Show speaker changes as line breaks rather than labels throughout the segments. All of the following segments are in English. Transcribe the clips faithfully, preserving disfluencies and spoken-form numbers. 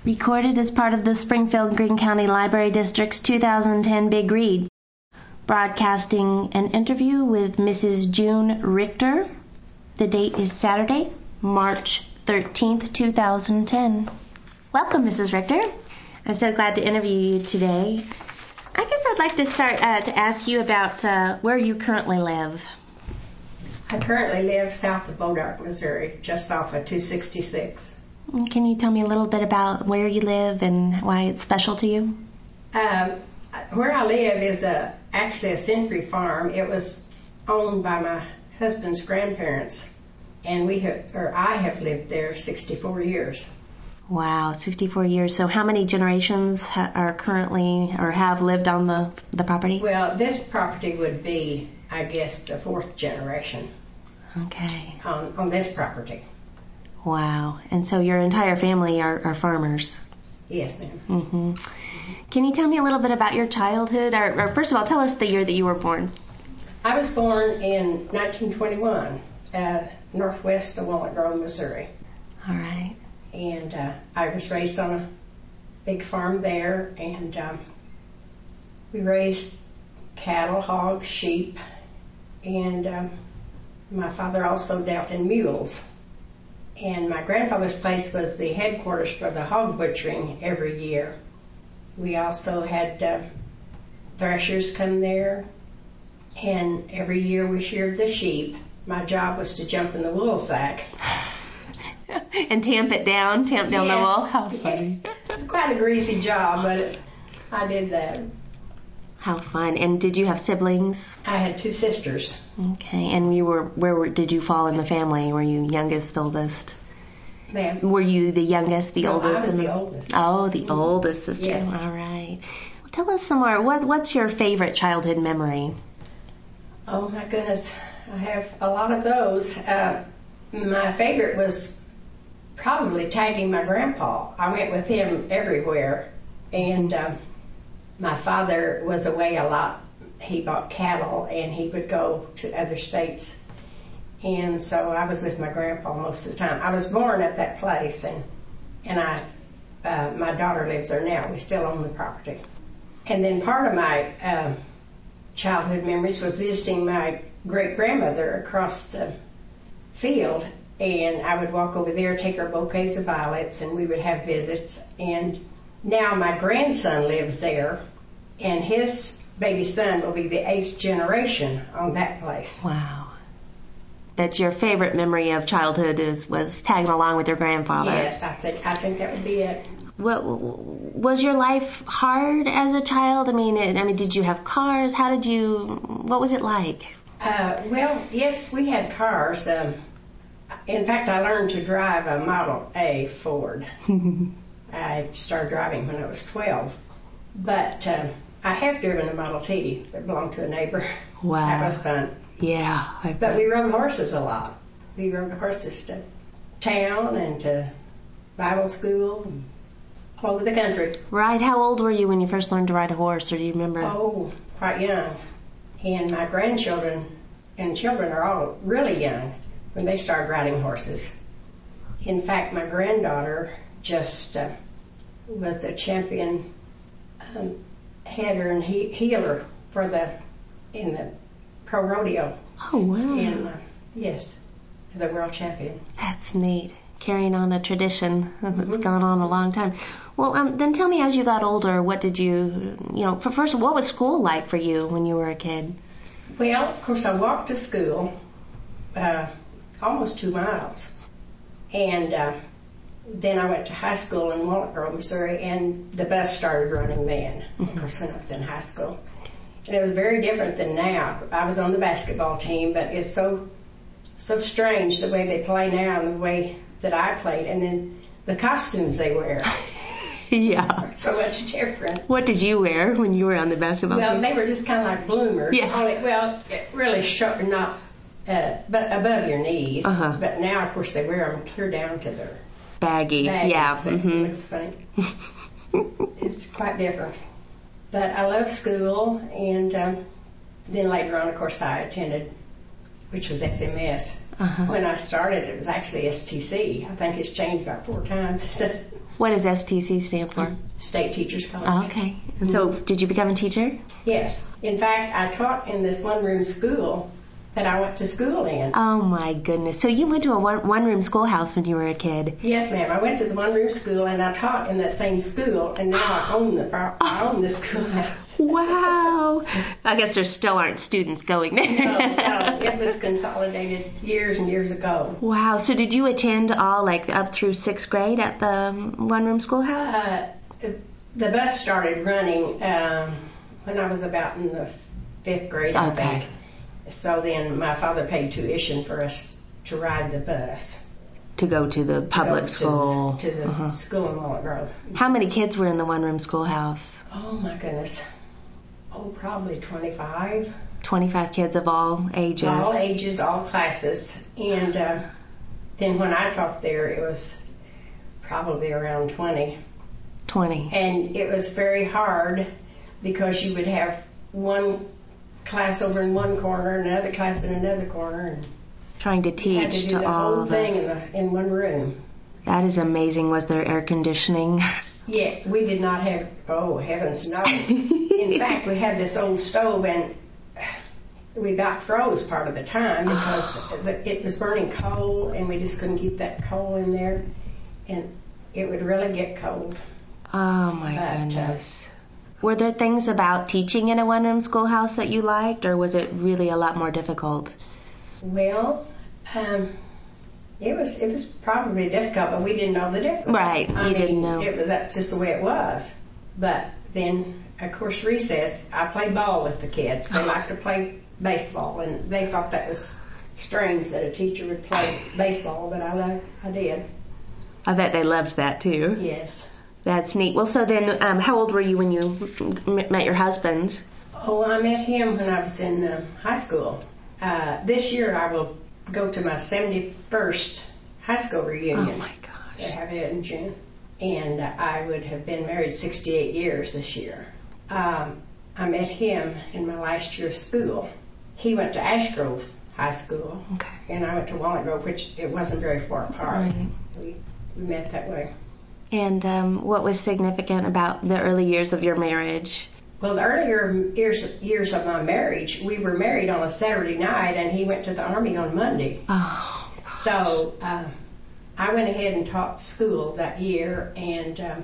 Recorded as part of the Springfield-Greene County Library District's two thousand ten Big Read. Broadcasting an interview with Missus June Richter. The date is Saturday, March thirteenth, two thousand ten. Welcome, Missus Richter. I'm so glad to interview you today. I guess I'd like to start uh, to ask you about uh, where you currently live.
I currently live south of Bodart, Missouri, just off of two sixty-six.
Can you tell me a little bit about where you live and why it's special to you?
Um, where I live is a, actually a century farm. It was owned by my husband's grandparents, and we have, or I have lived there sixty-four years.
Wow, sixty-four years. So how many generations ha- are currently or have lived on the, the property?
Well, this property would be, I guess, the fourth generation.
Okay.
On, on this property.
Wow. And so your entire family are, are farmers?
Yes, ma'am.
Mm-hmm. Can you tell me a little bit about your childhood? Or, or first of all, tell us the year that you were born.
I was born in nineteen twenty-one, uh, northwest of Walnut Grove, Missouri.
All right.
And uh, I was raised on a big farm there, and um, we raised cattle, hogs, sheep, and um, my father also dealt in mules. And my grandfather's place was the headquarters for the hog butchering every year. We also had uh, threshers come there, and every year we sheared the sheep. My job was to jump in the wool sack.
And tamp it down, tamp down
yeah.
the wool? How funny.
It's quite a greasy job, but it, I did that.
How fun. And did you have siblings?
I had two sisters.
Okay. And you were, where were, did you fall in the family? Were you youngest, oldest?
Ma'am?
Were you the youngest, the
no,
oldest?
I was
the,
the oldest.
Oh, the mm-hmm. oldest sister.
Yes.
All right. Well, tell us some more. What, what's your favorite childhood memory?
Oh, my goodness. I have a lot of those. Uh, my favorite was probably tagging my grandpa. I went with him everywhere. And um, my father was away a lot. He bought cattle, and he would go to other states. And so I was with my grandpa most of the time. I was born at that place, and and I, uh, my daughter lives there now. We still own the property. And then part of my uh, childhood memories was visiting my great-grandmother across the field, and I would walk over there, take her bouquets of violets, and we would have visits. And now my grandson lives there, and his baby son will be the eighth generation on that place.
Wow. That's your favorite memory of childhood is was tagging along with your grandfather.
Yes, I think I think that would be it.
What was your life hard as a child? I mean, it, I mean, did you have cars? How did you? What was it like?
Uh, well, yes, we had cars. Um, in fact, I learned to drive a Model A Ford. I started driving when I was twelve, but uh, I have driven a Model T that belonged to a neighbor.
Wow,
that was fun.
Yeah, I
but
bet.
we rode horses a lot. We rode horses to town and to Bible school and all over the country.
Right. How old were you when you first learned to ride a horse, or do you remember?
Oh, quite young. And my grandchildren and children are all really young when they started riding horses. In fact, my granddaughter just uh, was the champion um, header and he- healer for the in the pro rodeo.
Oh, wow.
And, uh, yes, the world champion.
That's neat. Carrying on a tradition that's
Mm-hmm.
gone on a long time. Well, um, then tell me, as you got older, what did you, you know, for first, what was school like for you when you were a kid?
Well, of course, I walked to school uh, almost two miles. And uh, then I went to high school in Walnut Grove, Missouri, and the bus started running then, mm-hmm. of course, when I was in high school. And it was very different than now. I was on the basketball team, but it's so so strange the way they play now and the way that I played, and then the costumes they wear.
Yeah.
Are so much different.
What did you wear when you were on the basketball
well,
team?
Well, they were just kind of like bloomers.
Yeah.
Only, well, really short, not uh, but above your knees.
Uh-huh.
But now, of course, they wear them clear down to their
baggy.
baggy.
Yeah.
Mm-hmm.
Mm-hmm.
It looks funny. It's quite different. But I love school, and um, then later on, of course, I attended, which was S M S.
Uh-huh.
When I started, it was actually S T C. I think it's changed about four times.
What does S T C stand for?
State Teachers College.
Oh, okay. And so, did you become a teacher?
Yes. In fact, I taught in this one-room school that I went to school in.
Oh my goodness. So you went to a one, one-room schoolhouse when you were a kid?
Yes, ma'am. I went to the one-room school and I taught in that same school, and now I own the I own the schoolhouse.
Wow. I guess there still aren't students going there.
No, no, it was consolidated years and years ago.
Wow. So did you attend all, like, up through sixth grade at the one-room schoolhouse?
Uh, the bus started running um, when I was about in the fifth grade, I
Okay.
think. So then my father paid tuition for us to ride the bus.
To go to the public
to
school.
The, to the
uh-huh.
school in Walnut Grove.
How many kids were in the one-room schoolhouse?
Oh, my goodness. Oh, probably twenty-five.
twenty-five kids of all ages.
All ages, all classes. And uh, then when I taught there, it was probably around twenty.
twenty.
And it was very hard because you would have one class over in one corner, another class in another corner, and
Trying to
you had
teach
to do
to
the
all
whole
of
thing
us.
in, the, in one room.
That is amazing. Was there air conditioning?
Yeah, we did not have, oh, heavens no. In fact, we had this old stove, and we got froze part of the time because the, it was burning coal, and we just couldn't keep that coal in there, and it would really get cold.
Oh my
But, uh,
goodness. Were there things about teaching in a one-room schoolhouse that you liked, or was it really a lot more difficult?
Well, um, it was it was probably difficult, but we didn't know the difference.
Right,
I
you
mean,
didn't know.
It was, that's just the way it was. But then, of course, recess, I played ball with the kids. They liked to play baseball, and they thought that was strange that a teacher would play baseball, but I loved, I did.
I bet they loved that too.
Yes.
That's neat. Well, so then, um, how old were you when you m- met your husband?
Oh, I met him when I was in um, high school. Uh, this year I will go to my seventy-first high school reunion.
Oh my gosh.
They have it in June. And uh, I would have been married sixty-eight years this year. Um, I met him in my last year of school. He went to Ash Grove High School,
Okay.
and I went to Walnut Grove, which it wasn't very far apart.
Right.
We, we met that way.
And um, what was significant about the early years of your marriage?
Well, the earlier years, years of my marriage, we were married on a Saturday night, and he went to the Army on Monday.
Oh.
So uh, I went ahead and taught school that year, and um,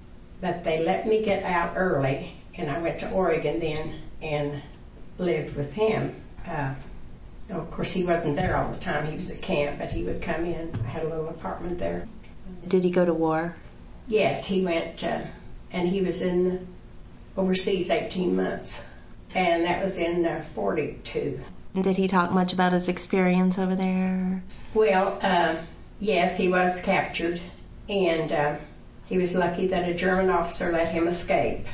but they let me get out early, and I went to Oregon then and lived with him. Uh, of course, he wasn't there all the time. He was at camp, but he would come in. I had a little apartment there.
Did he go to war?
Yes, he went, uh, and he was in overseas eighteen months, and that was in uh, forty-two.
Did he talk much about his experience over there?
Well, uh, yes, he was captured, and uh, he was lucky that a German officer let him escape.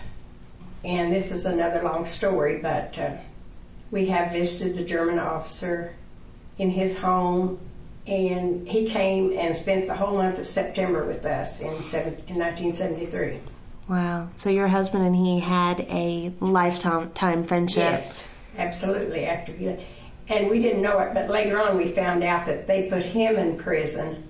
And this is another long story, but uh, we have visited the German officer in his home, and he came and spent the whole month of September with us in, seven, in nineteen seventy-three.
Wow. So your husband and he had a lifetime time friendship.
Yes, absolutely. After he, and we didn't know it, but later on we found out that they put him in prison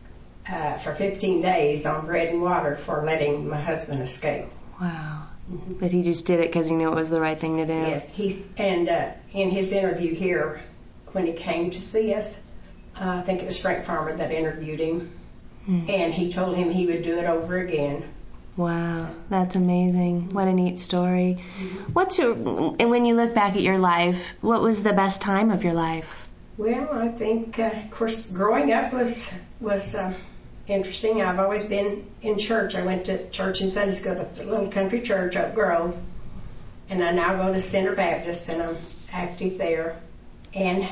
uh, for fifteen days on bread and water for letting my husband escape.
Wow. Mm-hmm. But he just did it because he knew it was the right thing to do.
Yes, he and uh, in his interview here, when he came to see us, uh, I think it was Frank Farmer that interviewed him,
Mm.
and he told him he would do it over again.
Wow, that's amazing. What a neat story.
Mm-hmm.
What's your, and when you look back at your life, what was the best time of your life?
Well, I think, uh, of course, growing up was was uh, interesting. I've always been in church. I went to church in Sunday school at the little country church up Grove, and I now go to Center Baptist, and I'm active there. And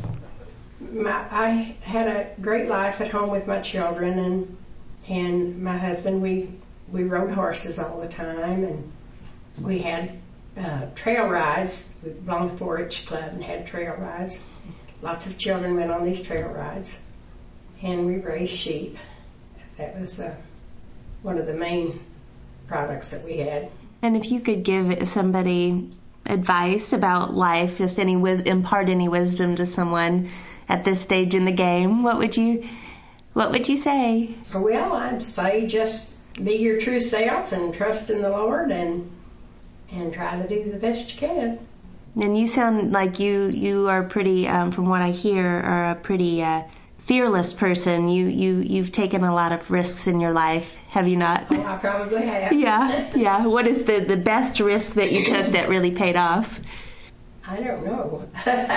my, I had a great life at home with my children and and my husband. We we rode horses all the time, and we had uh, trail rides. We belonged to four H Club and had trail rides. Lots of children went on these trail rides, and we raised sheep. That was uh, one of the main products that we had.
And if you could give somebody advice about life, just any wis- impart any wisdom to someone at this stage in the game, what would you what would you say?
Well, I'd say just be your true self and trust in the Lord and and try to do the best you can.
And you sound like you you are pretty, um, from what I hear, are a pretty uh, fearless person. You you you've taken a lot of risks in your life, have you not?
Oh, I probably have.
Yeah, yeah. What is the the best risk that you took that really paid off?
I don't know.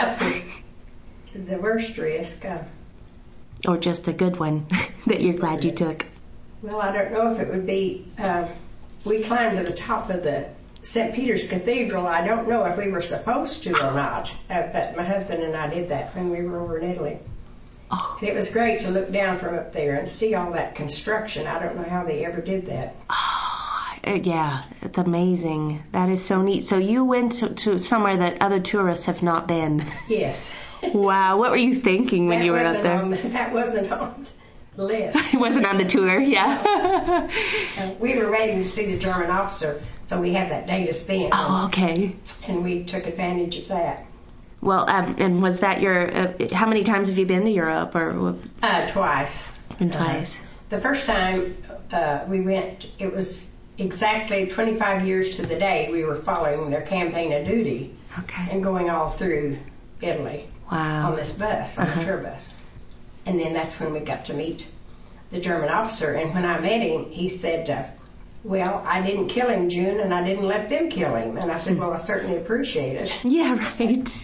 The worst risk. Uh,
or just a good one that you're glad you took?
Well, I don't know if it would be. Uh, we climbed to the top of the Saint Peter's Cathedral. I don't know if we were supposed to or not, uh, but my husband and I did that when we were over in Italy.
Oh.
And it was great to look down from up there and see all that construction. I don't know how they ever did that.
Oh, yeah, it's amazing. That is so neat. So you went to, to somewhere that other tourists have not been.
Yes.
Wow, what were you thinking when
that
you were up there?
On the, that wasn't on the list.
It wasn't on the tour, yeah.
uh, we were waiting to see the German officer, so we had that day to spend.
Oh, okay.
And we took advantage of that.
Well, um, and was that your, uh, how many times have you been to Europe? Or
uh, Twice.
Been twice.
Uh, the first time uh, we went, it was exactly twenty-five years to the day we were following their campaign of duty.
Okay.
And going all through Italy.
Wow.
On this bus, on
uh-huh.
the tour bus. And then that's when we got to meet the German officer. And when I met him, he said, uh, well, I didn't kill him, June, and I didn't let them kill him. And I said, well, I certainly appreciate it.
Yeah, right.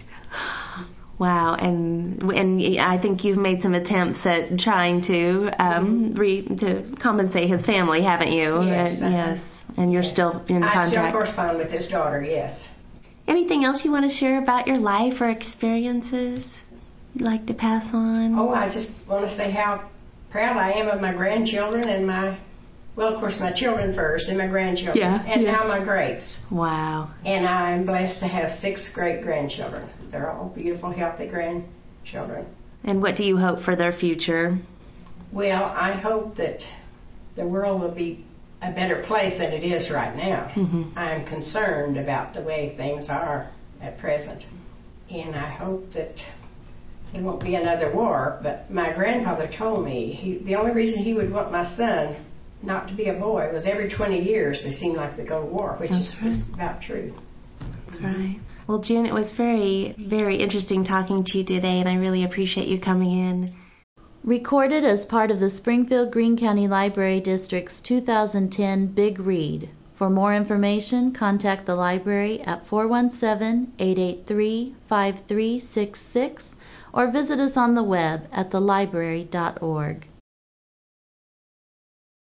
Wow, and and I think you've made some attempts at trying to um, re, to compensate his family, haven't you?
Yes.
Uh, yes, and you're
yes.
still in
I
contact.
I still correspond with his daughter, yes.
Anything else you want to share about your life or experiences you'd like to pass on?
Oh, I just want to say how proud I am of my grandchildren and my, well, of course, my children first and my grandchildren.
Yeah,
and
yeah.
now my greats.
Wow.
And I'm blessed to have six great grandchildren. They're all beautiful, healthy grandchildren.
And what do you hope for their future?
Well, I hope that the world will be a better place than it is right now.
Mm-hmm.
I'm concerned about the way things are at present. And I hope that there won't be another war. But my grandfather told me he, the only reason he would want my son not to be a boy was every twenty years they seemed like they go to war, which
That's
is
right.
just about true.
That's right. Well, June, it was very, very interesting talking to you today, and I really appreciate you coming in.
Recorded as part of the Springfield-Greene County Library District's two thousand ten Big Read. For more information, contact the library at four one seven, eight eight three, five three six six or visit us on the web at the library dot org.